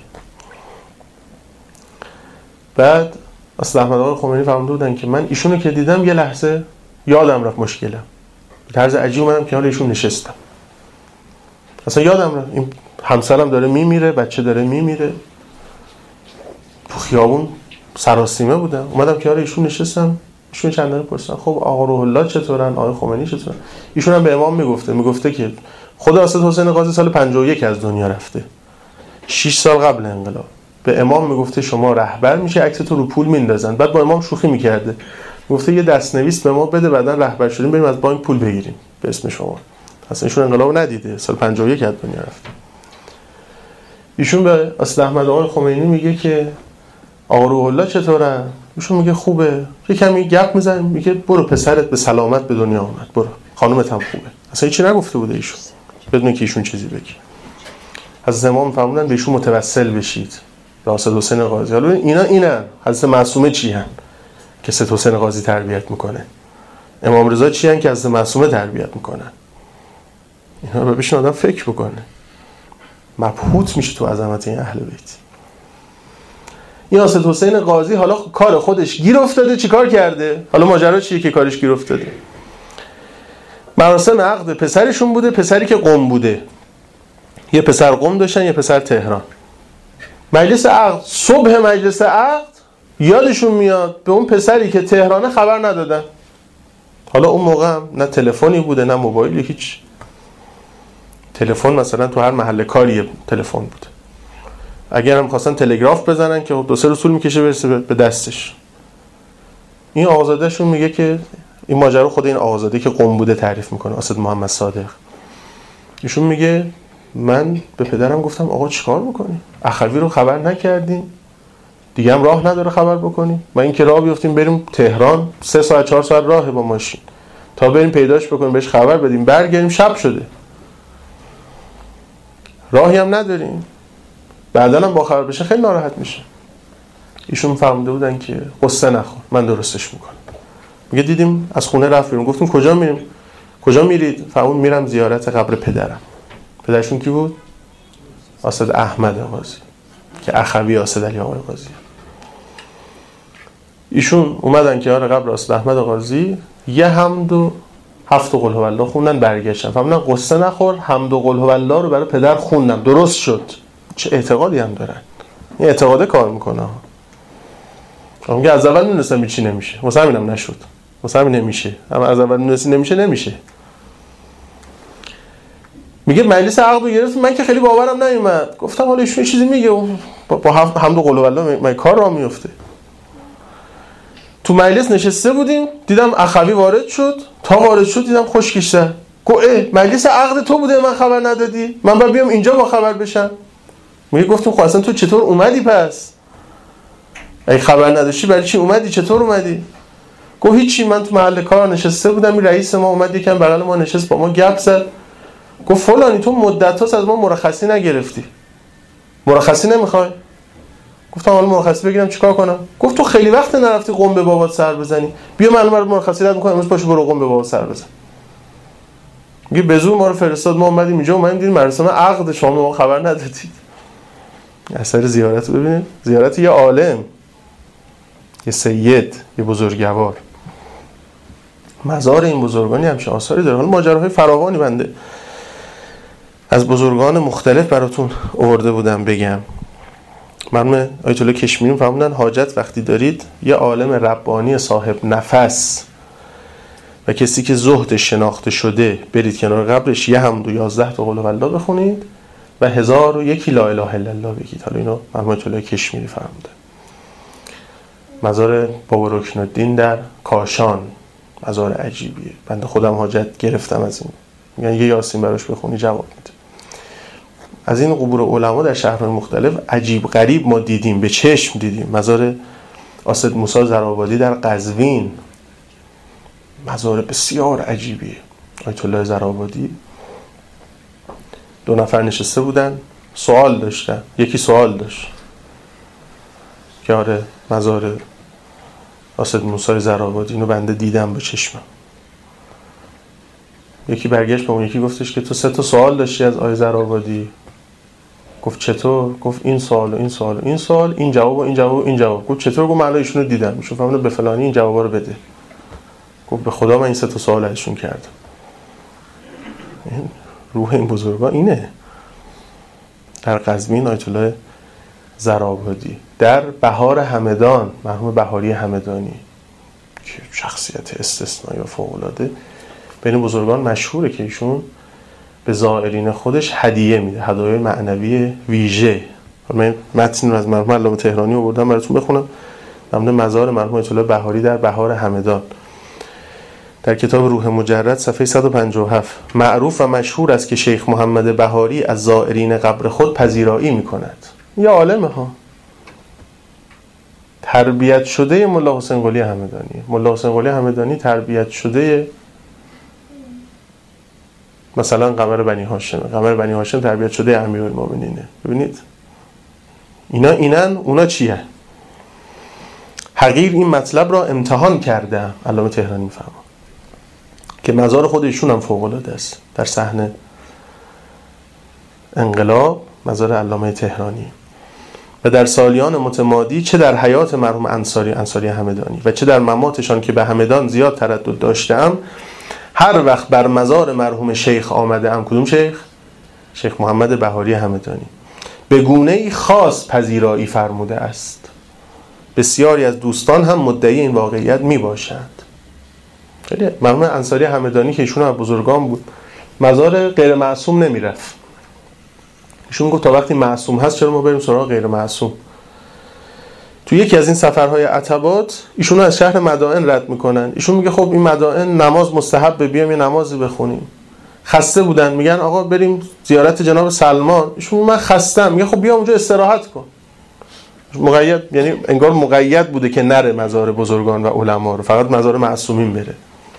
بعد اسد احمد آقای خمینی فرموده بودن که من ایشونو که دیدم یه لحظه یادم رفت مشکلم، به طرز عجیب اومدم کنار ایشون نشستم، اصلا یادم رفت این همسرم داره میمیره، بچه داره میمیره، تو خیابون سراسیمه بودم، اومدم کنار ایشون نشستم، ایشون چندانی پرسیدن خب آقا روح الله چطورن، آقای خمینی چطورن؟ ایشون هم به امام میگفته میگفته که خود اسد حسین قاضی سال پنجاه و یک از دنیا رفته، شش سال قبل انقلاب، به امام میگفته شما رهبر میشه عکس تو رو پول میندازن، بعد با امام شوخی میکرده، میگفته یه دستنویس به ما بده بعدن رهبر شدیم بریم از بانک پول بگیریم به اسم شما. اصلا ایشون انقلاب ندیده، سال پنجاه و یک از دنیا رفته. ایشون به اسد احمد آقای خمینی میگه که آقا روح الله چطورن؟ ایشون میگه خوبه، یه کمی گپ میزنه، میگه برو پسرت به سلامت به دنیا اومد، برو خانومت هم خوبه. اصلا هیچی نگفته بوده ایشون، بدون که ایشون چیزی بگه. حضرت امام فرمودن به ایشون متوسل بشید، به اسد حسین قاضی. حالا اینا اینن، حضرت معصومه چی هن که اسد حسین قاضی تربیت میکنه، امام رضا چی هن که حضرت معصومه تربیت میکنن. اینا رو بهشون آدم فکر بکنه، مبهوت میشه تو عظمت این اهل بیت. این اسد حسین قاضی حالا کار خودش گیر افتاده، چیکار کرده؟ حالا ماجرا چیه که کارش گیر افتاده؟ مراسم عقد پسرشون بوده، پسری که قم بوده، یه پسر قم داشتن یه پسر تهران. مجلس عقد، صبح مجلس عقد یادشون میاد به اون پسری که تهرانه خبر ندادن. حالا اون موقع هم نه تلفنی بوده نه موبایلی، هیچ. تلفن مثلا تو هر محل کاری تلفن بود، اگر هم خواستن تلگراف بزنن که دو سه روز طول میکشه برسه به دستش. این آقازادهشون میگه که این ماجرا خود این آقازاده که قم بوده تعریف میکنه، اسد محمد صادق. ایشون میگه من به پدرم گفتم آقا چیکار بکنیم؟ اخوی رو خبر نکردیم، دیگه هم راه نداره خبر بکنیم، و این که راه بیفتیم بریم تهران، سه ساعت چهار ساعت راهه با ماشین، تا بریم پیداش بکنیم بهش خبر بدیم برگردیم شب شده، راهی هم نداریم. بعداً هم با خبر بشه خیلی ناراحت میشه. ایشون فرموده بودن که قصه نخور، من درستش میکنم. میگه دیدیم از خونه رفت بیرون، گفتیم کجا میریم؟ کجا میرید؟ فرمود میرم زیارت قبر پدرم. پدرشون کی بود؟ اسد احمد قاضی که اخوی اسد علی آقای قاضی. ایشون اومدن که آره قبر اسد احمد قاضی، یه حمد و هفت قل هو الله خوندن، برگشتن فرمودن قصه نخور، حمد و قل هو الله رو برای پدر خوندم درست شد. چه اعتقادی هم دارن، این اعتقاده کار میکنه. میگه از اول میدونستم چی نمیشه، واسه همینم نشد، واسه همین نمیشه، اما از اول میدونستی نمیشه نمیشه. میگه مجلس عقد رو گرفت، من که خیلی باورم نمیومد، گفتم حالا ایشون چیزی میگه با حمد و قل هو الله من کار راه میفته. تو مجلس نشسته بودیم، دیدم اخوی وارد شد، تا وارد شد دیدم خشکیشتر، گفت اه مجلس عقد تو بوده من خبر ندادی؟ من باید بیام اینجا با خبر بشم. میگه گفتم خب اصلا تو چطور اومدی پس؟ اگه خبر نداشتی برای چی اومدی؟ چطور اومدی؟ گفت هیچی، من تو محل کار نشسته بودم، این رئیس ما اومد یکم بغل ما نشست با ما گپ زد، گفت فلانی تو مدت از ما مرخصی نگرفتی، مرخصی نمیخوای؟ گفتم حالا مرخصی بگیرم چیکار کنم؟ گفت تو خیلی وقت نرفتی قم به بابات سر بزنی، بیا من برات مرخصی رد میکنم، امروز پاشو برو قم به بابات سر بزن. میگه به زور ما رو فرستاد، ما اومدیم اینجا، اومدیم دیدیم مراسم عقد شما ما خبر ندادید. اثر زیارت رو ببینید، زیارت یه عالم، یه سید، یه بزرگوار. مزار این بزرگانی همشه آثاری داره. حالا ماجراهای فراوانی بنده از بزرگان مختلف براتون آورده بودم بگم. مرحوم آیت الله کشمیری فرمودن حاجت وقتی دارید یه عالم ربانی صاحب نفس و کسی که زهد شناخته شده برید کنار قبرش، یه حمد و یازده تا قل هو الله بخونید و هزار و یکی لا اله الا الله بگید. حالا اینو مرحوم آیت الله کشمیری فرمودن. مزار بابا رکن الدین در کاشان مزار عجیبیه، بنده خودم حاجت گرفتم از این، میگن یه یاسین براش بخونی جواب میده. از این قبور علما در شهرهای مختلف عجیب غریب ما دیدیم، به چشم دیدیم. مزار اسد موسی زرآبادی در قزوین، مزار بسیار عجیبیه. آیت الله زرآبادی دو نفر نشسته بودن سوال داشتن. یکی سوال داشت که آره مزار اسد موسی زرآبادی اینو بنده دیدم با چشمم. یکی برگشت به اون یکی گفتش که تو سه تا سوال داشتی از آیه زرآبادی. گفت چطور؟ گفت این سوال و این سوال و این سوال، این جواب و این جواب و این جواب. گفت چطور؟ گفت من الان ایشونو دیدم، ایشون فهمیدن به فلانی این جوابا رو بده. گفت به خدا من این سه تا سوال ازشون کردم. این روح این بزرگان اینه. در قزوین آیت الله زرآبادی، در بهار همدان مرحوم بهاری همدانی که شخصیت استثنایی و فوق‌العاده بین بزرگان مشهوره که ایشون به زائرین خودش هدیه میده، هدایای معنوی ویژه. من متن رو از مرحوم علامه تهرانی آوردم براتون بخونم. در مورد مزار مرحوم آیت الله بهاری در بهار همدان در کتاب روح مجرد صفحه صد و پنجاه و هفت معروف و مشهور است که شیخ محمد بهاری از زائرین قبر خود پذیرایی میکند. یه عالمه ها، تربیت شده ملا حسین قلی همدانی. ملا حسین قلی همدانی تربیت شده مثلا قمر بنی هاشم، قمر بنی هاشم تربیت شده امیرالمومنینه. ببینید اینا اینن، اونا چیه؟ حقیر این مطلب را امتحان کرده. علامه تهرانی میفهمه که مزار خود ایشون هم فوق العاده است. در صحنه انقلاب مزار علامه تهرانی و در سالیان متمادی چه در حیات مرحوم انصاری انصاری همدانی و چه در مماتشان که به همدان زیاد تردد داشتم، هر وقت بر مزار مرحوم شیخ آمده ام، کدوم شیخ؟ شیخ محمد بهاری همدانی، به گونه‌ای خاص پذیرایی فرموده است. بسیاری از دوستان هم مدعی این واقعیت می باشند. خیلی مرحوم انصاری همدانی که ایشون از بزرگان بود، مزار غیر معصوم نمی رفت. ایشون گفت تا وقتی معصوم هست چرا ما بریم سراغ غیر معصوم؟ تو یکی از این سفرهای عتبات ایشون از شهر مدائن رد میکنن. ایشون میگه خب این مدائن نماز مستحب، بیام یه نمازی بخونیم. خسته بودن، میگن آقا بریم زیارت جناب سلمان. ایشون من خستم، میگه خب بیا اونجا استراحت کن. مقید، یعنی انگار مقید بوده که نره مزار بزرگان و علما رو، فقط مزار معصومین بره.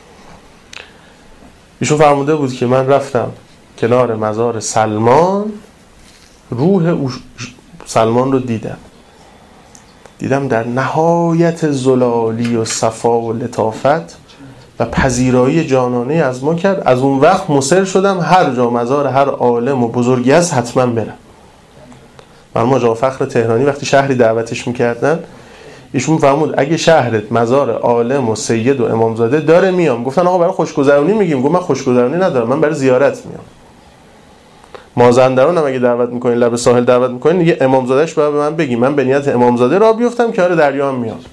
ایشون فرموده بود که من رفتم کنار مزار سلمان، روح سلمان رو دیدم دیدم در نهایت زلالی و صفا و لطافت و پذیرایی جانانه از ما کرد. از اون وقت مصر شدم هر جا مزار هر عالم و بزرگی است حتما برم. مرحوم آقا فخر تهرانی وقتی شهری دعوتش میکردن، ایشون فرمود اگه شهرت مزار عالم و سید و امامزاده داره میام. گفتن آقا برای خوشگذرونی میگیم. گفت من خوشگذرونی ندارم، من برای زیارت میام. مازندران هم اگه دعوت میکنین، لب ساحل دعوت میکنین، یه امامزادهش باید به من بگی، من به نیت امامزاده راه بیفتم که آره دریا هم میام.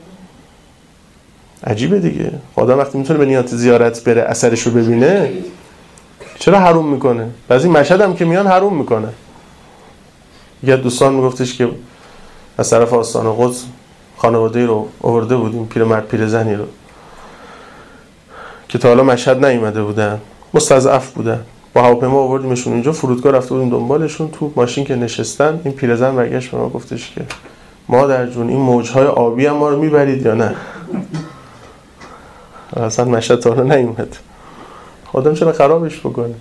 عجیبه دیگه، آدم وقتی میتونه به نیت زیارت بره اثرش رو ببینه چرا حروم میکنه؟ بعضی مشهد هم که میان حروم میکنه. یه دوستان میگفتش که از طرف آستان قدس خانواده رو آورده بودیم، پیرمرد پیرزنی رو که تا حالا مشهد نیومده بودن، مستضعف بودن، با هواپیما آوردیمشون اینجا. فرودگاه رفته بودیم دنبالشون، تو ماشین که نشستن این پیرزن برگشت به ما گفتش که مادر جون این موجهای آبی هم ما رو میبرید یا نه؟ اصلا مشهد تا حالا نیومد، آدم چرا خرابش بکنه؟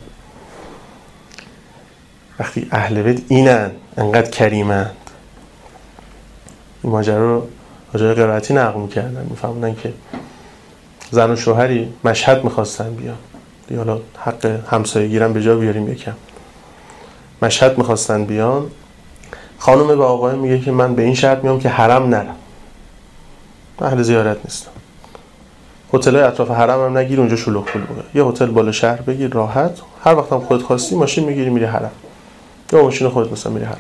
وقتی اهل بیت اینن، انقدر کریمند، این ماجرا رو آجای قرائتی نقل می‌کردن، می‌فهموندن که زن و شوهری مشهد می‌خواستن بیان، دیگه حالا حق همسایه گیرن به جا بیاریم یکم. مشهد می‌خواستن بیان، خانم به آقای میگه که من به این شرط میام که حرم نرم، اهل زیارت نیستم. هتل‌های اطراف حرم هم نگیر، اونجا شلوغ پلوغه. یه هتل بالا شهر بگیر راحت، هر وقت هم خودت خواستی ماشین میگیری میری حرم، یا ماشین خودت مثلا میری حرم.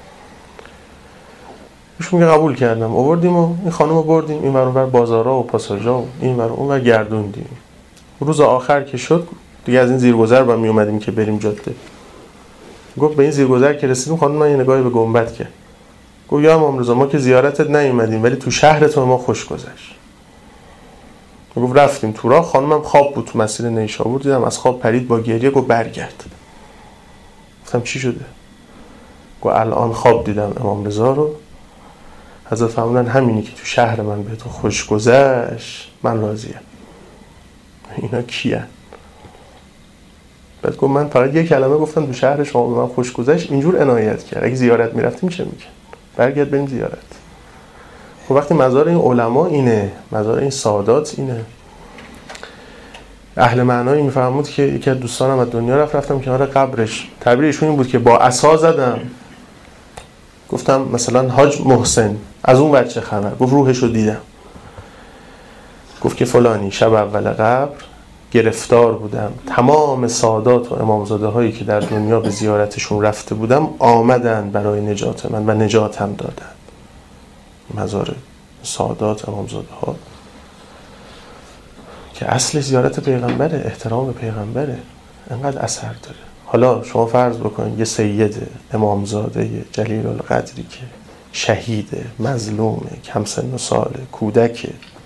ایشون میگه قبول کردم. آوردیم و این خانمو بردیم این ور اون ور بازارا و پاساژا و این ور اون ور گردوندیم. روز آخر که شد دیگه از این زیرگذر با می اومدیم که بریم جاده. گفت به این زیرگذر که رسیدیم خانم من یه نگاهی به گنبد کرد. گفت یا امام رضا ما که زیارتت نیومدیم ولی تو شهرتون ما خوش گذشت. گفت رفتیم تو راه، خانمم خواب بود تو مسیر نیشابور، دیدم از خواب پرید با گریه. گفت برگرد. گفتم چی شده؟ گفت الان خواب دیدم امام رضا رو، حضرت فرمودن همینی که تو شهر من به تو خوش گذشت من راضیم. اینا کیه؟ بعد گفت من فقط یک کلمه گفتم تو شهر شما به من خوش گذشت، اینجور عنایت کرد. اگه زیارت میرفتیم چه میگن؟ برگرد بریم زیارت. خب وقتی مزار این علما اینه، مزار این سادات اینه، اهل معنایی میفهمود که یکی از دوستانم از دنیا رفت، رفتم کنار قبرش، تعبیرشون این بود که با عصا زدم، گفتم مثلا حاج محسن از اون ور چه خبر؟ گفت روحشو دیدم. گفت که فلانی شب اول قبر گرفتار بودم، تمام سادات و امامزاده هایی که در دنیا به زیارتشون رفته بودم آمدن برای نجات من و نجاتم دادن. مزار سادات امامزاده ها که اصل زیارت پیغمبره، احترام پیغمبره، انقدر اثر داره. حالا شما فرض بکنید یه سید امامزاده جلیل القدری که شهیده، مظلومه، کم سن و ساله، کودکه،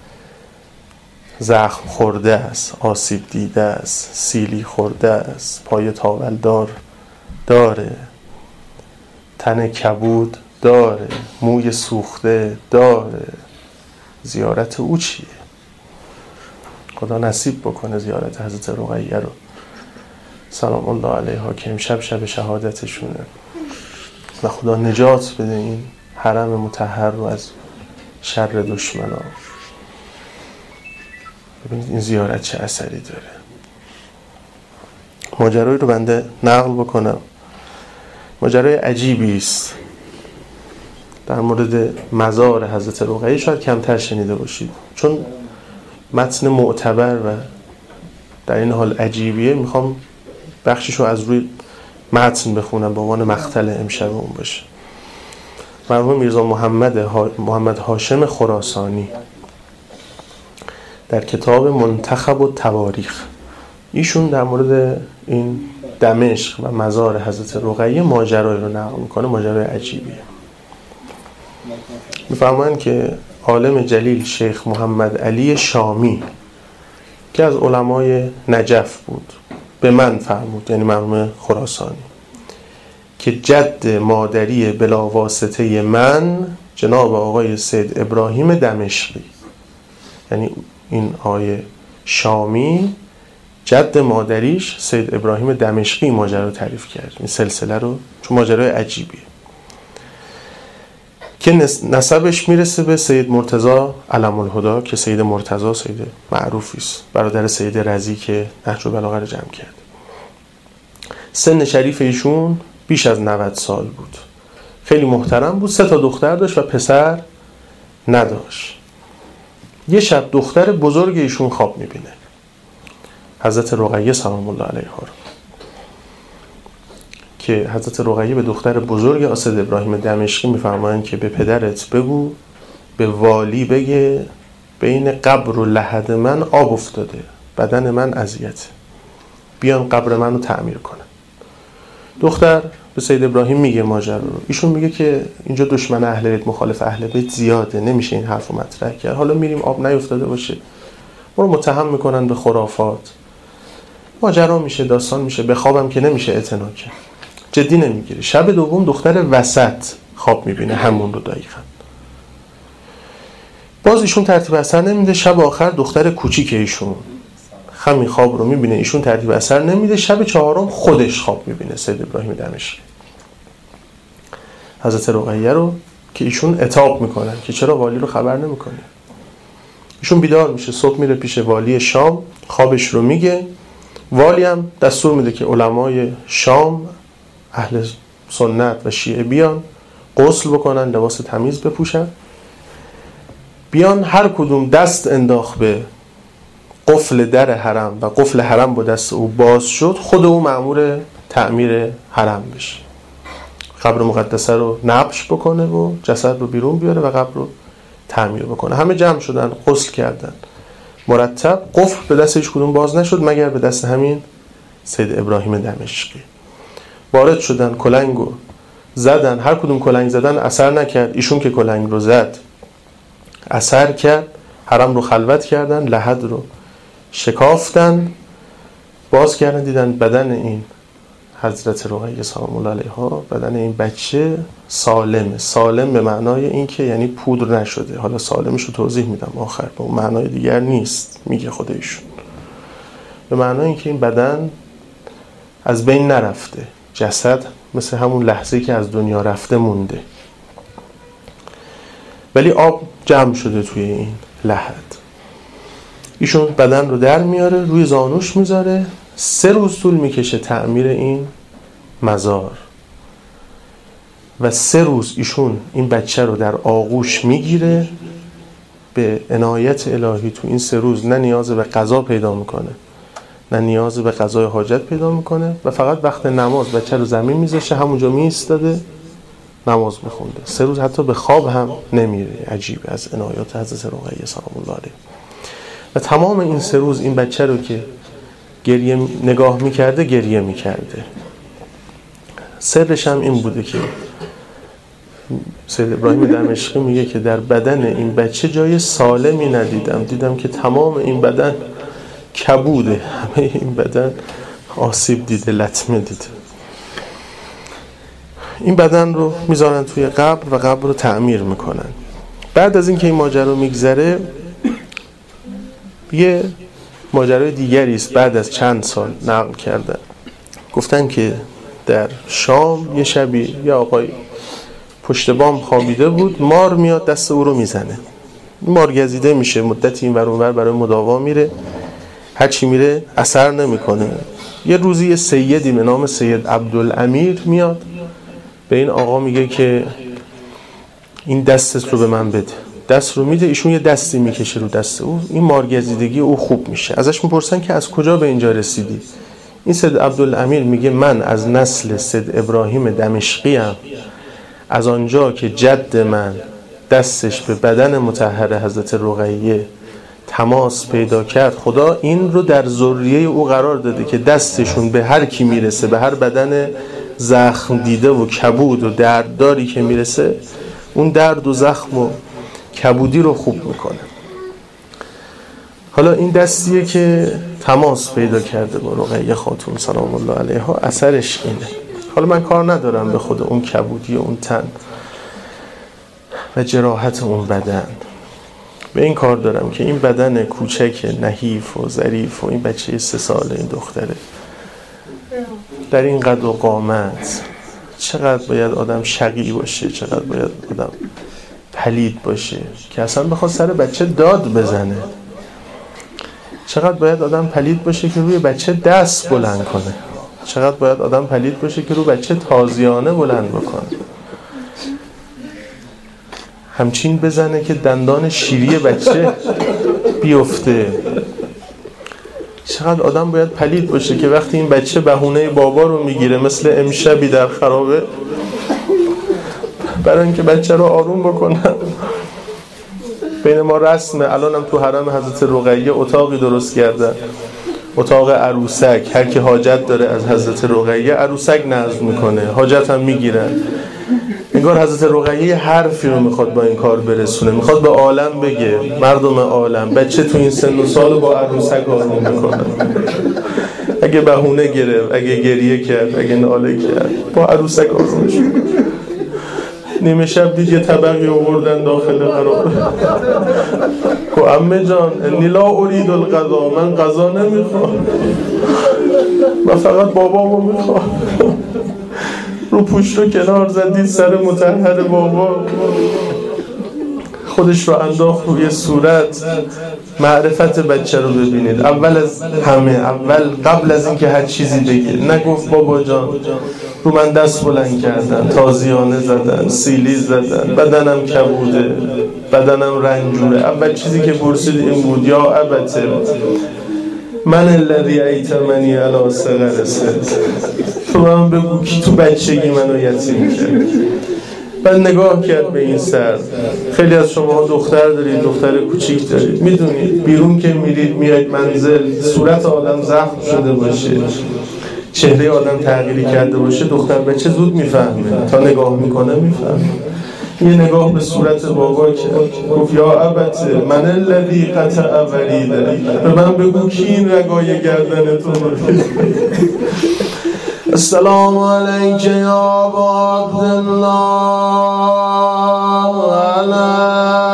زخم خورده است، آسیب دیده است، سیلی خورده است، پای تاولدار داره، تن کبود داره، موی سوخته داره، زیارت او چیه؟ خدا نصیب بکنه زیارت حضرت رقیه رو سلام الله علیها که امشب شب شهادتشونه و خدا نجات بده این حرم مطهر رو از شر دشمنا. ببینید این زیارت چه اثری داره. ماجرایی رو بنده نقل بکنم، ماجرای عجیبی است در مورد مزار حضرت رقیه، شاید کمتر شنیده باشید چون متن معتبر و در این حال عجیبیه. میخوام بخشیشو از روی متن بخونم به عنوان مقتل امشب اون باشه. مرحوم میرزا محمد ها... محمد هاشم خراسانی در کتاب منتخب و تواریخ، ایشون در مورد این دمشق و مزار حضرت رقیه ماجرایی رو نقل میکنه، ماجرای عجیبیه. میفرمایند که عالم جلیل شیخ محمد علی شامی که از علمای نجف بود به من فرمود، یعنی مرحوم خراسانی، که جد مادری بلا واسطه من جناب آقای سید ابراهیم دمشقی، یعنی این آقای شامی جد مادریش سید ابراهیم دمشقی ماجرا رو تعریف کرد، این سلسله رو، چون ماجرای عجیبیه که نسبش میرسه به سید مرتضی علم الهدی که سید مرتضی سید معروفی است، برادر سید رضی که نهج البلاغه رو جمع کرد. سن شریف ایشون بیش از نود سال بود، خیلی محترم بود، سه تا دختر داشت و پسر نداشت. یه شب دختر بزرگ ایشون خواب میبینه، حضرت رقیه سلام الله علیها رو، که حضرت رقیه به دختر بزرگ آسد ابراهیم دمشقی میفرمایند که به پدرت بگو به والی بگه بین قبر و لحد من آب افتاده، بدن من اذیته، بیان قبر من رو تعمیر کنن. دختر به سید ابراهیم میگه ماجرا رو، ایشون میگه که اینجا دشمن اهل بیت مخالف اهل بیت زیاده، نمیشه این حرفو مطرح کرد، حالا میریم آب نیفتاده باشه، ما رو متهم میکنن به خرافات، ماجرا میشه، داستان میشه، به خوابم که نمیشه اعتنا کرد، جدی نمیگیره. شب دوم دختر وسط خواب میبینه همون رو دقیقاً، باز ایشون ترتیب اثر نمیده. شب آخر دختر کوچیک ایشون همین خواب رو میبینه، ایشون ترتیب اثر نمیده. شب چهارم خودش خواب میبینه سید ابراهیم دمشقی حضرت رقیه رو که ایشون عتاب میکنن که چرا والی رو خبر نمیکنی. ایشون بیدار میشه، صبح میره پیش والی شام، خوابش رو میگه. والی هم دستور میده که علمای شام اهل سنت و شیعه بیان غسل بکنن، لباس تمیز بپوشن، بیان هر کدوم دست انداخت به قفل در حرم و قفل حرم با دست او باز شد، خود او مأمور تعمیر حرم بشه، قبر مقدسه رو نبش بکنه و جسد رو بیرون بیاره و قبر رو تعمیر بکنه. همه جمع شدن، غسل کردن مرتب، قفل به دست هیچ کدوم باز نشد مگر به دست همین سید ابراهیم دمشقی. وارد شدن، کلنگو زدن، هر کدوم کلنگ زدن اثر نکرد، ایشون که کلنگ رو زد اثر کرد. حرم رو خلوت کردن، لحد رو شکافتن، باز کردن، دیدن بدن این حضرت رقیه سلام الله علیها، بدن این بچه سالمه. سالم به معنای این که یعنی پودر نشده، حالا سالمش رو توضیح میدم آخر، به اون معنای دیگر نیست، میگه خودشون. به معنای اینکه این بدن از بین نرفته، جسد مثل همون لحظه‌ای که از دنیا رفته مونده، ولی آب جمع شده توی این لحد. ایشون بدن رو در میاره، روی زانوش میذاره، سه روز طول میکشه تعمیر این مزار و سه روز ایشون این بچه رو در آغوش میگیره. به عنایت الهی تو این سه روز نه نیاز به غذا پیدا میکنه، نه نیاز به قضای حاجت پیدا میکنه و فقط وقت نماز بچه رو زمین میذاشه، همونجا میایستاده نماز میخونده. سه روز حتی به خواب هم نمیره. عجیبه از عنایات حضرت رقیه سلام الله علیها. و تمام این سه روز این بچه رو که گریه نگاه میکرده گریه میکرده. سرش هم این بوده که سید ابراهیم دمشقی میگه که در بدن این بچه جای سالمی ندیدم، دیدم که تمام این بدن کبوده، همه این بدن آسیب دیده، لطمه دیده. این بدن رو میذارن توی قبر و قبر رو تعمیر میکنن. بعد از اینکه این ماجرا میگذره یه ماجرای دیگری است. بعد از چند سال نقل کردن، گفتن که در شام یه شبی یه آقای پشت بام خوابیده بود، مار میاد دست او رو میزنه، مار گزیده میشه، مدتی این ور اون ور برای مداوا میره، هرچی میره اثر نمیکنه. یه روزی یه سیدی به نام سید عبدالامیر میاد به این آقا میگه که این دستت رو به من بده. دست رو میده، ایشون یه دستی میکشه رو دست او، این مارگزیدگی او خوب میشه. ازش میپرسن که از کجا به اینجا رسیدی؟ این سید عبدالامیر میگه من از نسل سید ابراهیم دمشقی ام، از آنجا که جد من دستش به بدن مطهر حضرت رقیه تماس پیدا کرد، خدا این رو در ذریه او قرار داده که دستشون به هر کی میرسه، به هر بدن زخم دیده و کبود و دردداری که میرسه، اون درد و زخم و کبودی رو خوب میکنه. حالا این دستیه که تماس پیدا کرده با رقیه خاتون سلام الله علیها، اثرش اینه. حالا من کار ندارم به خود اون کبودی و اون تن و جراحت اون بدن، به این کار دارم که این بدن کوچک نحیف و ظریف و این بچه سه ساله، این دختره در این قد و قامت، چقدر باید آدم شقی باشه، چقدر باید آدم پلید باشه که اصلا بخواد سر بچه داد بزنه، چقدر باید آدم پلید باشه که روی بچه دست بلند کنه، چقدر باید آدم پلید باشه که روی بچه تازیانه بلند بکنه، همچین بزنه که دندان شیری بچه بیفته. چقدر آدم باید پلید باشه که وقتی این بچه بهونه بابا رو میگیره مثل امشبی در خرابه، برای اینکه بچه رو آروم بکنن. بین ما رسمه، الانم تو حرم حضرت رقیه اتاقی درست کردن، اتاق عروسک، هر کی حاجت داره از حضرت رقیه عروسک نذر میکنه، حاجت هم میگیرن. انگار حضرت رقیه یه حرفی رو میخواد با این کار برسونه، میخواد به عالم بگه، مردم عالم، بچه تو این سن و سال با عروسک آروم میکنه. اگه بهونه گرفت، اگه گریه کرد، اگه ناله کرد، با عروسک آرومش میکنه. نیمه شب دید یه طبقی آوردن داخل قرار، که عمه جان انی لا ارید القضا، من قضا نمیخوام، من فقط بابامو میخوام. رو پوشت رو کنار زدید، سر مطهر بابا خودش رو انداخت روی صورت. معرفت بچه رو ببینید، اول از همه، اول قبل از اینکه هر چیزی بگه نگفت بابا جان رو من دست بلند کردن، تازیانه زدن، سیلی زدن، بدنم کبوده، بدنم رنجوره. اول چیزی که پرسید این بود یا ابته من الذی ایتمنی علی صغر سن، تو من بگو کی تو بچگی منو یتیم کرد. بعد نگاه کرد به این سر. خیلی از شما دختر دارید، دختر کوچیک دارید، میدونید بیرون که میرید میاید منزل، صورت آدم زخم شده باشه، چهره آدم تغییری کرده باشه، دختر بچه زود میفهمه، تا نگاه میکنه میفهمه. یه نگاه به صورت بابا که گفت یا ابته من الذی قطع وریده، به من بگو کی این رگای گردن تو رو. السلام علیک یا ابا عبدالله علی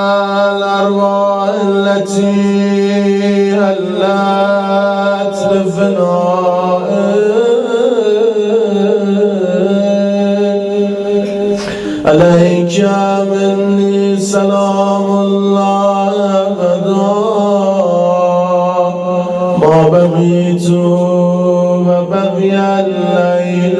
الارواح التي حلت فناء عليك مني سلام الله أبدا ما بقيت وبقي الليل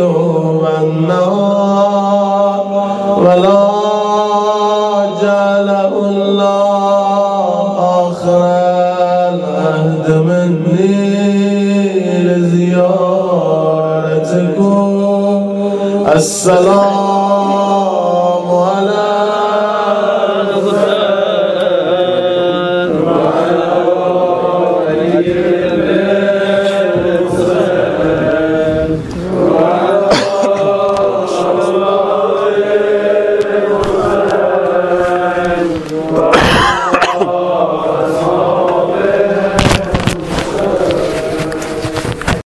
والنهار ولا جعل الله آخر العهد مني لزيارتكم السلام